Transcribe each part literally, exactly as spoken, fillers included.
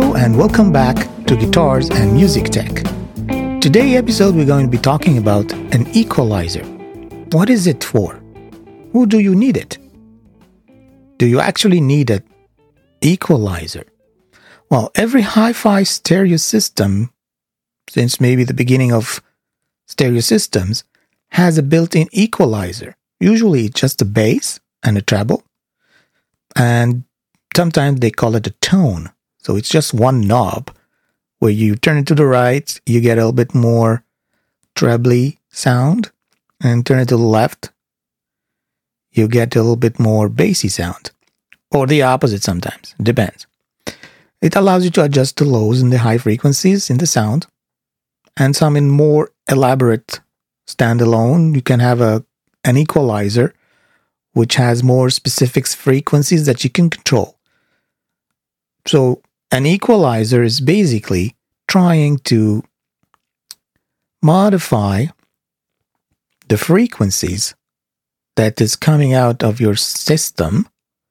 Hello and welcome back to Guitars and Music Tech. Today's episode we're going to be talking about an equalizer. What is it for? Who do you need it? Do you actually need an equalizer? Well, every hi-fi stereo system, since maybe the beginning of stereo systems, has a built-in equalizer. Usually it's just a bass and a treble, and sometimes they call it a tone. So it's just one knob where you turn it to the right, you get a little bit more trebly sound, and turn it to the left, you get a little bit more bassy sound. Or the opposite sometimes, it depends. It allows you to adjust the lows and the high frequencies in the sound, and some in more elaborate standalone, you can have a an equalizer which has more specific frequencies that you can control. So an equalizer is basically trying to modify the frequencies that is coming out of your system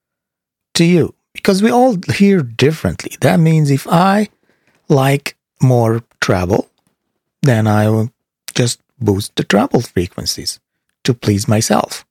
to you, because we all hear differently. That means if I like more treble, then I will just boost the treble frequencies to please myself.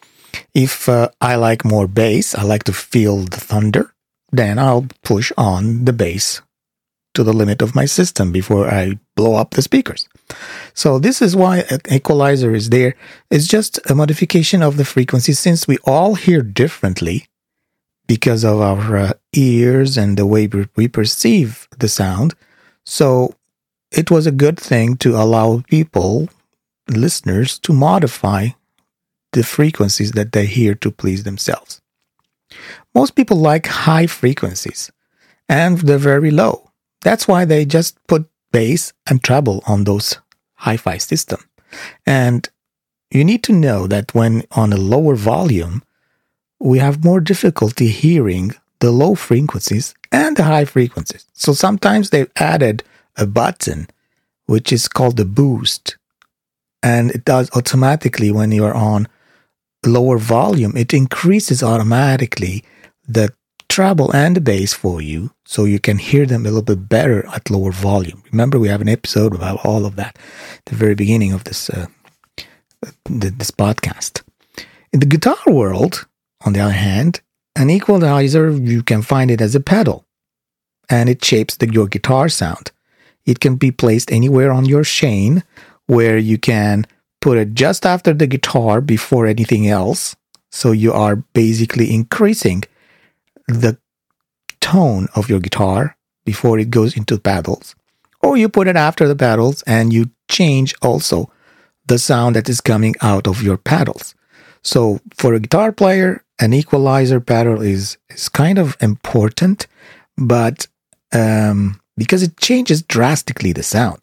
If uh, I like more bass, I like to feel the thunder, then I'll push on the bass to the limit of my system before I blow up the speakers. So this is why an equalizer is there. It's just a modification of the frequency, since we all hear differently because of our uh, ears and the way we perceive the sound. So it was a good thing to allow people, listeners, to modify the frequencies that they hear to please themselves. Most people like high frequencies, and they're very low. That's why they just put bass and treble on those hi-fi system. And you need to know that when on a lower volume, we have more difficulty hearing the low frequencies and the high frequencies. So sometimes they've added a button which is called the boost, and it does automatically when you're on lower volume, it increases automatically the treble and the bass for you, so you can hear them a little bit better at lower volume. Remember, we have an episode about all of that at the very beginning of this uh, this podcast. In the guitar world, on the other hand, an equalizer, you can find it as a pedal, and it shapes the, your guitar sound. It can be placed anywhere on your chain, where you can put it just after the guitar before anything else. So you are basically increasing the tone of your guitar before it goes into pedals. Or you put it after the pedals and you change also the sound that is coming out of your pedals. So for a guitar player, an equalizer pedal is, is kind of important, but um, because it changes drastically the sound.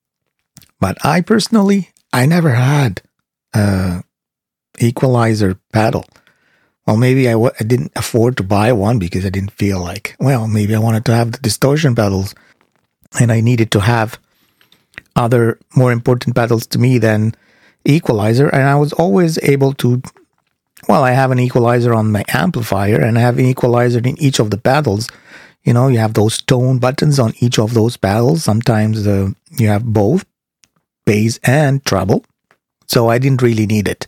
But I personally, I never had a equalizer pedal. Well, maybe I w- I didn't afford to buy one because I didn't feel like, well, maybe I wanted to have the distortion pedals, and I needed to have other more important pedals to me than equalizer. And I was always able to, well, I have an equalizer on my amplifier, and I have an equalizer in each of the pedals. You know, you have those tone buttons on each of those pedals. Sometimes uh, you have both bass and treble, so I didn't really need it.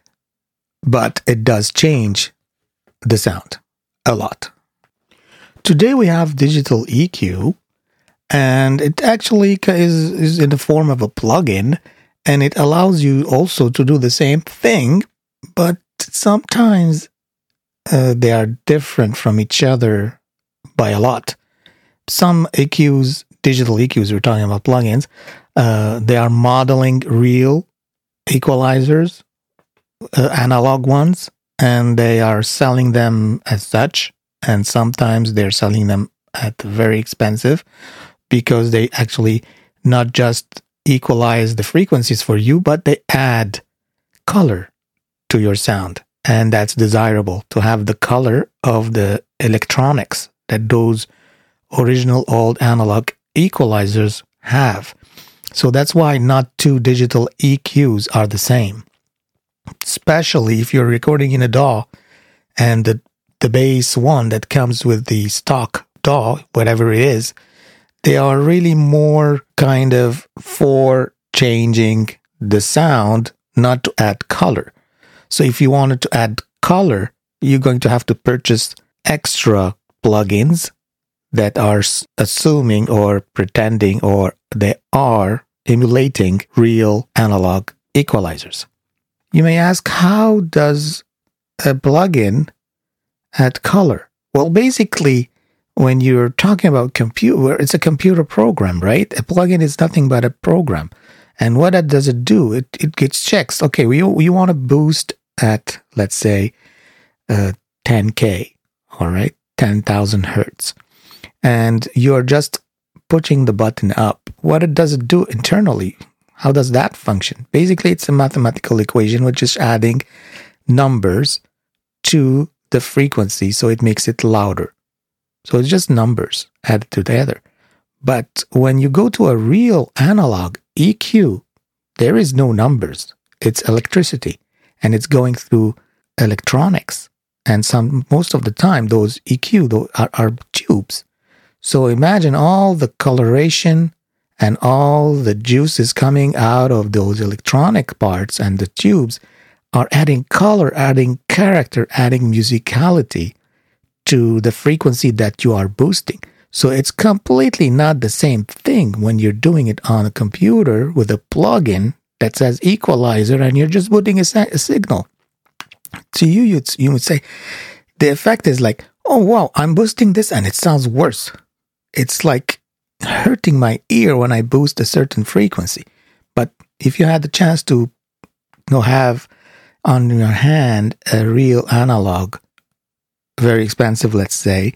But it does change the sound a lot. Today we have digital E Q, and it actually is, is in the form of a plugin, and it allows you also to do the same thing, but sometimes uh, they are different from each other by a lot. Some E Qs, digital E Qs, we're talking about plugins, Uh, they are modeling real equalizers, uh, analog ones, and they are selling them as such. And sometimes they're selling them at very expensive, because they actually not just equalize the frequencies for you, but they add color to your sound. And that's desirable, to have the color of the electronics that those original old analog equalizers have. So that's why not two digital E Qs are the same. Especially if you're recording in a D A W and the, the bass one that comes with the stock D A W, whatever it is, they are really more kind of for changing the sound, not to add color. So if you wanted to add color, you're going to have to purchase extra plugins that are assuming or pretending or they are emulating real analog equalizers. You may ask, how does a plugin add color? Well, basically, when you're talking about computer, it's a computer program, right? A plugin is nothing but a program. And what that does it do? It it gets checks. Okay, we you want to boost at, let's say, uh, ten K, all right, ten thousand hertz. And you're just pushing the button up. What it does it do internally? How does that function? Basically, it's a mathematical equation which is adding numbers to the frequency, so it makes it louder. So it's just numbers added together. But when you go to a real analog E Q, there is no numbers. It's electricity, and it's going through electronics. And some most of the time, those E Q those are, are tubes. So imagine all the coloration and all the juices coming out of those electronic parts, and the tubes are adding color, adding character, adding musicality to the frequency that you are boosting. So it's completely not the same thing when you're doing it on a computer with a plugin that says equalizer and you're just putting a, a signal. To you, you'd, you would say, the effect is like, oh wow, I'm boosting this and it sounds worse. It's like hurting my ear when I boost a certain frequency. But if you had the chance to you know, have on your hand a real analog, very expensive, let's say,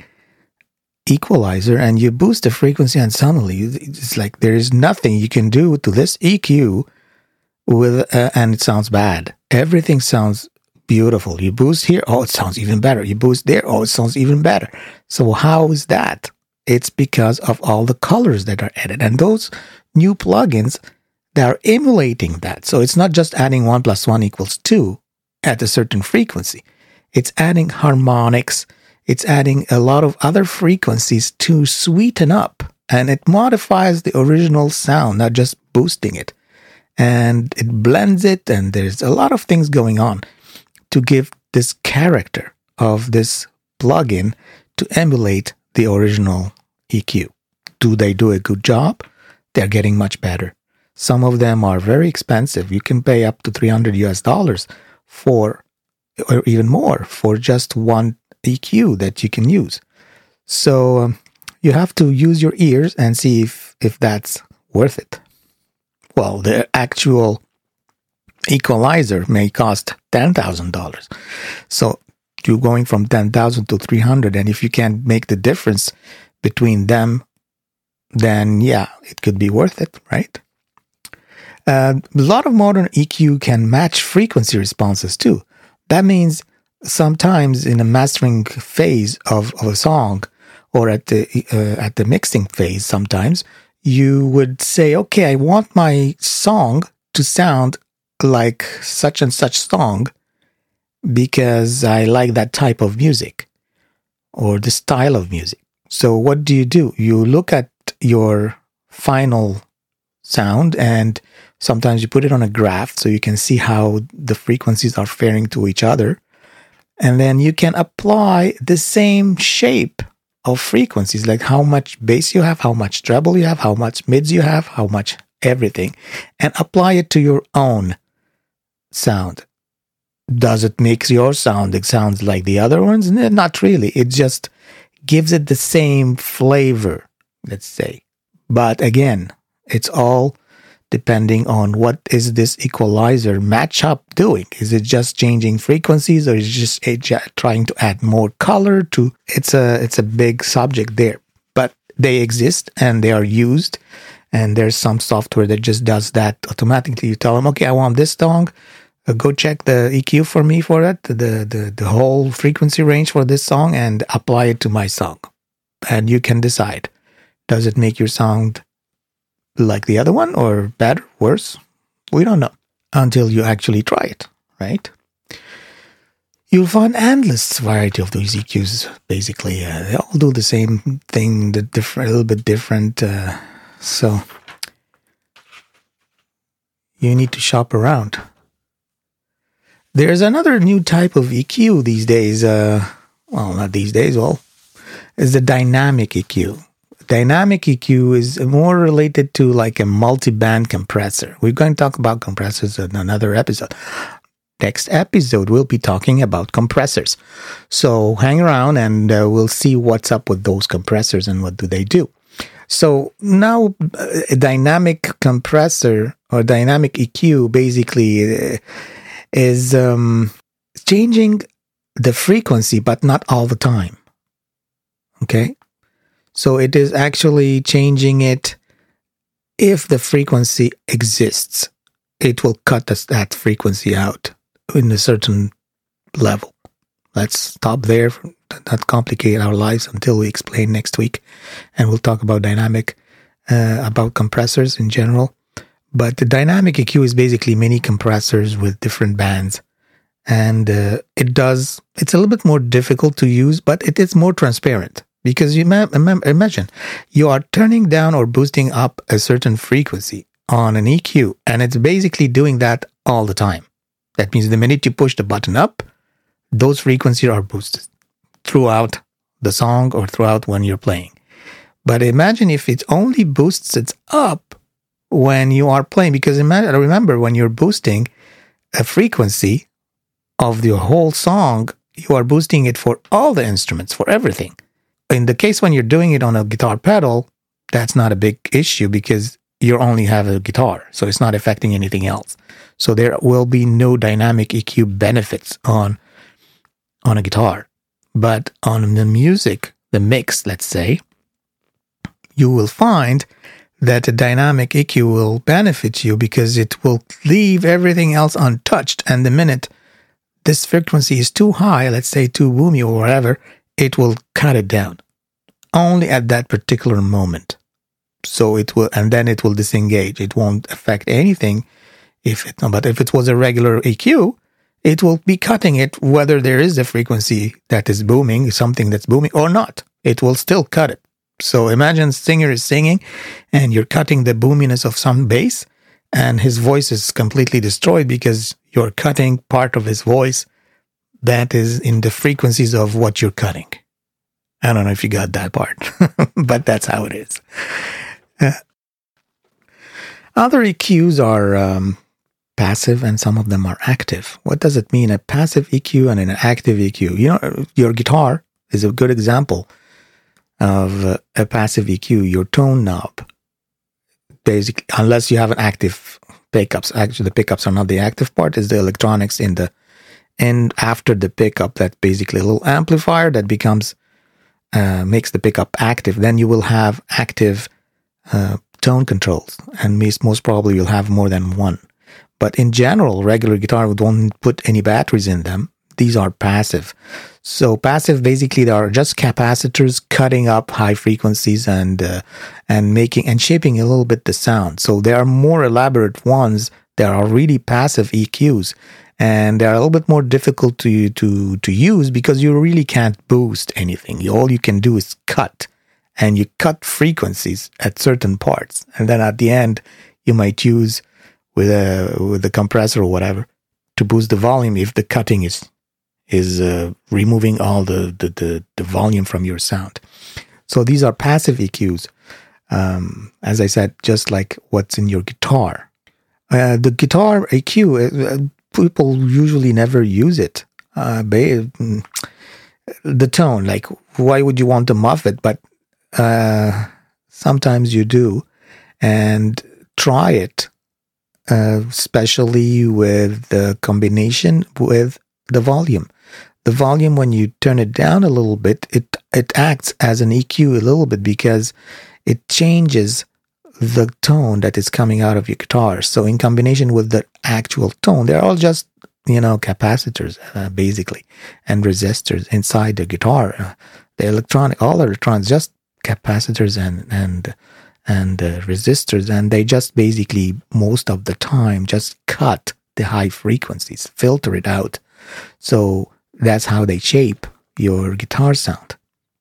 equalizer, and you boost the frequency and suddenly it's like there is nothing you can do to this E Q with uh, and it sounds bad. Everything sounds beautiful. You boost here, oh, it sounds even better. You boost there, oh, it sounds even better. So how is that? It's because of all the colors that are added. And those new plugins, they are emulating that. So it's not just adding one plus one equals two at a certain frequency. It's adding harmonics. It's adding a lot of other frequencies to sweeten up. And it modifies the original sound, not just boosting it. And it blends it. And there's a lot of things going on to give this character of this plugin to emulate the original E Q. Do they do a good job? They're getting much better. Some of them are very expensive. You can pay up to three hundred U S dollars for, or even more, for just one E Q that you can use. So um, you have to use your ears and see if, if that's worth it. Well, the actual equalizer may cost ten thousand dollars. So you're going from ten thousand to three hundred, and if you can't make the difference between them, then yeah, it could be worth it, right? Uh, a lot of modern E Q can match frequency responses too. That means sometimes in a mastering phase of, of a song, or at the uh, at the mixing phase, sometimes you would say, okay, I want my song to sound like such and such song because I like that type of music or the style of music. So what do you do? You look at your final sound and sometimes you put it on a graph so you can see how the frequencies are faring to each other. And then you can apply the same shape of frequencies, like how much bass you have, how much treble you have, how much mids you have, how much everything, and apply it to your own sound. Does it make your sound it sounds like the other ones? Not really. It just gives it the same flavor, let's say. But again, it's all depending on what is this equalizer matchup doing. Is it just changing frequencies, or is it just it trying to add more color to? It's a it's a big subject there. But they exist and they are used, and there's some software that just does that automatically. You tell them, okay, I want this song. Uh, go check the E Q for me for it, the, the the whole frequency range for this song, and apply it to my song. And you can decide, does it make your sound like the other one, or better, worse? We don't know until you actually try it, right? you'll find endless variety of those E Qs. Basically, uh, they all do the same thing, the different, a little bit different. Uh, so you need to shop around. There's another new type of E Q these days. Uh, well, not these days. Well, is the dynamic E Q. Dynamic E Q is more related to like a multi-band compressor. We're going to talk about compressors in another episode. Next episode, we'll be talking about compressors. So hang around and uh, we'll see what's up with those compressors and what do they do. So now a dynamic compressor or dynamic E Q basically uh, is um, changing the frequency, but not all the time. Okay? So it is actually changing it if the frequency exists. It will cut this, that frequency out in a certain level. Let's stop there, not complicate our lives until we explain next week. And we'll talk about dynamic, uh, about compressors in general. But the dynamic E Q is basically many compressors with different bands. And uh, it does, it's a little bit more difficult to use, but it is more transparent. Because you ma- imagine, you are turning down or boosting up a certain frequency on an E Q, and it's basically doing that all the time. That means the minute you push the button up, those frequencies are boosted throughout the song or throughout when you're playing. But imagine if it only boosts it up when you are playing, because imagine, remember when you're boosting a frequency of the whole song, you are boosting it for all the instruments, for everything. In the case when you're doing it on a guitar pedal, that's not a big issue because you only have a guitar, so it's not affecting anything else. So there will be no dynamic E Q benefits on, on a guitar. But on the music, the mix, let's say, you will find that a dynamic E Q will benefit you because it will leave everything else untouched. And the minute this frequency is too high, let's say too boomy or whatever, it will cut it down only at that particular moment. So it will, and then it will disengage. It won't affect anything. If it, but if it was a regular E Q, it will be cutting it whether there is a frequency that is booming, something that's booming or not. It will still cut it. So imagine singer is singing and you're cutting the boominess of some bass and his voice is completely destroyed because you're cutting part of his voice that is in the frequencies of what you're cutting. I don't know if you got that part, but that's how it is. Uh, other E Qs are um, passive and some of them are active. What does it mean? A passive E Q and an active E Q. You know, your guitar is a good example of uh, a passive E Q, your tone knob. Basically, unless you have an active pickups. Actually, the pickups are not the active part, it's the electronics in the and after the pickup, that's basically a little amplifier that becomes uh, makes the pickup active. Then you will have active uh, tone controls, and most probably you'll have more than one. But in general, regular guitar don't put any batteries in them. These are passive. So passive, basically, they are just capacitors cutting up high frequencies and uh, and making and shaping a little bit the sound. So there are more elaborate ones that are really passive E Qs. And they're a little bit more difficult to to to use because you really can't boost anything. All you can do is cut, and you cut frequencies at certain parts, and then at the end you might use with a with a compressor or whatever to boost the volume if the cutting is is uh, removing all the, the the the volume from your sound. So these are passive E Qs, um, as I said, just like what's in your guitar. Uh, the guitar E Q. Uh, People usually never use it. Uh, the tone, like, why would you want to muff it? But uh, sometimes you do. And try it, uh, especially with the combination with the volume. The volume, when you turn it down a little bit, it, it acts as an E Q a little bit because it changes the tone that is coming out of your guitar. So in combination with the actual tone, they're all just, you know, capacitors, uh, basically, and resistors inside the guitar. Uh, the electronic, all electronics, just capacitors and and and uh, resistors, and they just basically, most of the time, just cut the high frequencies, filter it out. So That's how they shape your guitar sound.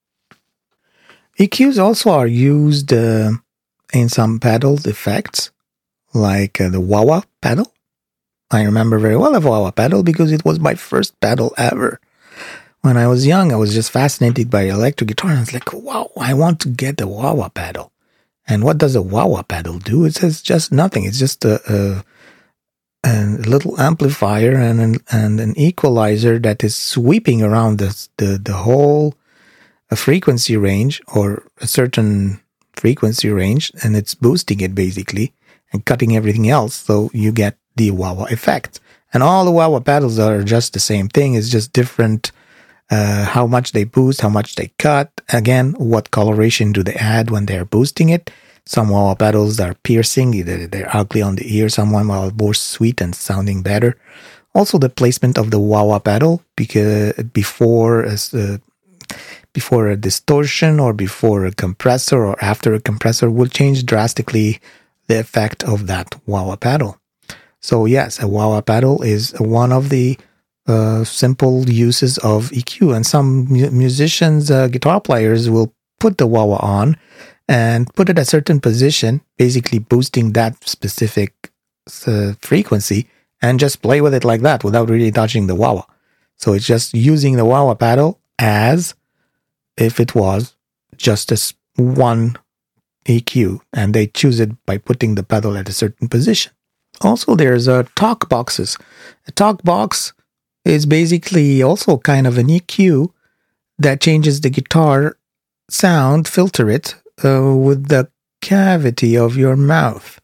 E Qs also are used uh, in some pedal effects, like uh, the wah-wah pedal. I remember very well a wah-wah pedal because it was my first pedal ever. When I was young, I was just fascinated by electric guitar, and I was like, wow, I want to get the wah-wah pedal. And what does a wah-wah pedal do? It says just nothing. It's just a, a, a little amplifier and an, and an equalizer that is sweeping around the, the, the whole a frequency range or a certain frequency range, and it's boosting it basically and cutting everything else, so you get the wah-wah effect. And all the wah-wah pedals are just the same thing. It's just different uh, how much they boost, how much they cut. Again, what coloration do they add when they're boosting it? Some wah-wah pedals are piercing, they're, they're ugly on the ear, some are more sweet and sounding better. Also the placement of the wah-wah pedal, because before as uh, before a distortion or before a compressor or after a compressor will change drastically the effect of that wah-wah pedal. So yes, a wah-wah pedal is one of the uh, simple uses of E Q, and some mu- musicians, uh, guitar players will put the wah-wah on and put it at a certain position, basically boosting that specific uh, frequency, and just play with it like that without really touching the wah-wah. So it's just using the wah-wah pedal as if it was just a one E Q, and they choose it by putting the pedal at a certain position. Also, there's a talk boxes. A talk box is basically also kind of an E Q that changes the guitar sound, filter it uh, with the cavity of your mouth.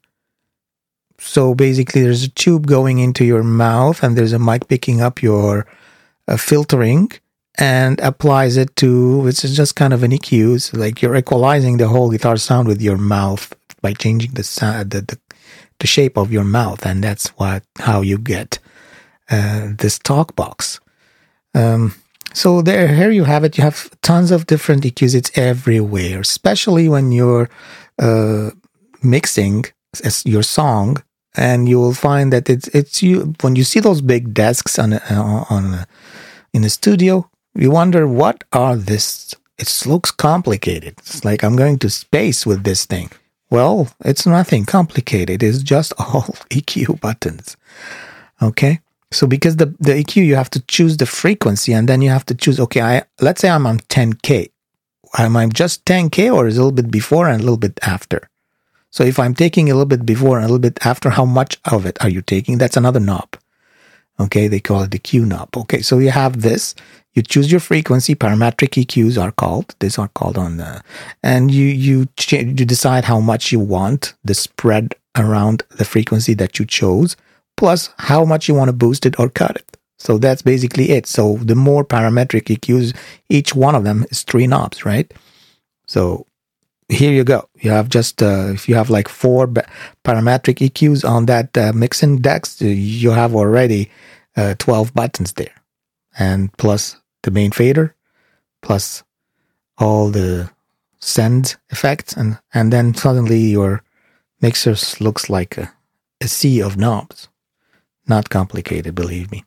So basically, there's a tube going into your mouth, and there's a mic picking up your uh, filtering and applies it to, which is just kind of an E Q. It's like you're equalizing the whole guitar sound with your mouth by changing the sound, the, the the shape of your mouth, and that's what how you get uh, this talk box. Um, so there, here you have it. You have tons of different E Qs. It's everywhere, especially when you're uh, mixing your song, and you will find that it's it's you when you see those big desks on a, on a, in a studio. You wonder, what are this? It looks complicated. It's like I'm going to space with this thing. Well, it's nothing complicated. It's just all E Q buttons. Okay? So because the, the E Q, you have to choose the frequency, and then you have to choose, okay, I let's say I'm on ten K. Am I just ten K, or is it a little bit before and a little bit after? So if I'm taking a little bit before and a little bit after, how much of it are you taking? That's another knob. Okay, they call it the Q knob. Okay, so you have this. You choose your frequency. Parametric E Qs are called. These are called on the, and you you ch- you decide how much you want the spread around the frequency that you chose, plus how much you want to boost it or cut it. So that's basically it. So the more parametric E Qs, each one of them is three knobs, right? So here you go. You have just uh, if you have like four ba- parametric E Qs on that uh, mixing decks, you have already uh, twelve buttons there, and plus the main fader, plus all the send effects, and, and then suddenly your mixer looks like a, a sea of knobs. Not complicated, believe me.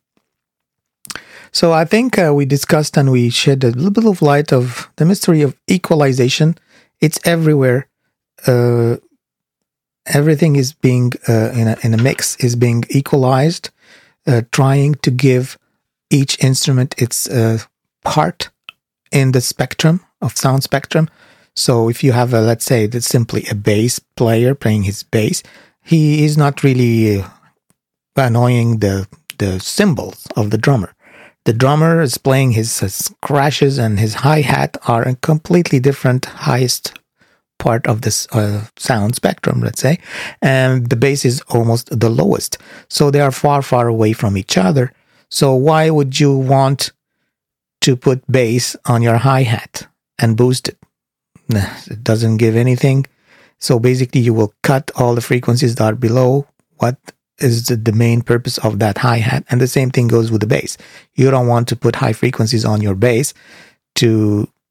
So I think uh, we discussed and we shed a little bit of light of the mystery of equalization. It's everywhere. Uh, everything is being, uh, in, a, in a mix, is being equalized, uh, trying to give each instrument its uh, part in the spectrum of sound spectrum. So if you have a, let's say that's simply a bass player playing his bass, he is not really annoying the the cymbals of the drummer. The drummer is playing his, his crashes, and his hi-hat are a completely different highest part of this uh, sound spectrum, let's say, and the bass is almost the lowest. So they are far, far away from each other. So why would you want to put bass on your hi-hat and boost it? It doesn't give anything. So basically you will cut all the frequencies that are below what is the, the main purpose of that hi-hat. And the same thing goes with the bass. You don't want to put high frequencies on your bass to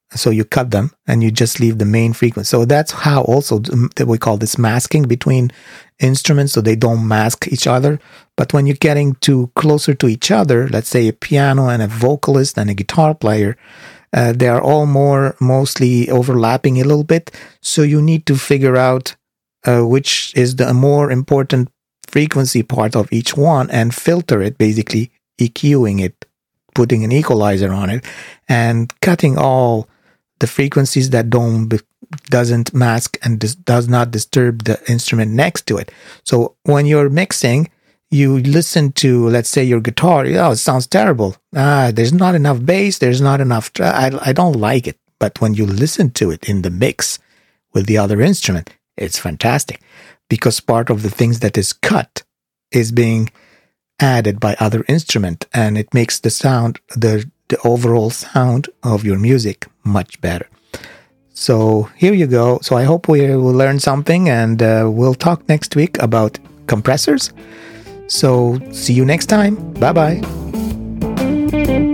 So you cut them and you just leave the main frequency. So that's how also that we call this masking between instruments, so they don't mask each other. But when you're getting too closer to each other, let's say a piano and a vocalist and a guitar player, uh, they are all more mostly overlapping a little bit. So you need to figure out uh, which is the more important frequency part of each one and filter it, basically EQing it, putting an equalizer on it, and cutting all the frequencies that don't doesn't mask and dis- does not disturb the instrument next to it. So when you're mixing, you listen to, let's say, your guitar. Oh, it sounds terrible. Ah, there's not enough bass. There's not enough. Tra- I I don't like it. But when you listen to it in the mix with the other instrument, it's fantastic, because part of the things that is cut is being added by other instrument, and it makes the sound, the the overall sound of your music much better. So here you go. So I hope we will learn something, and uh, we'll talk next week about compressors. So see you next time. Bye bye.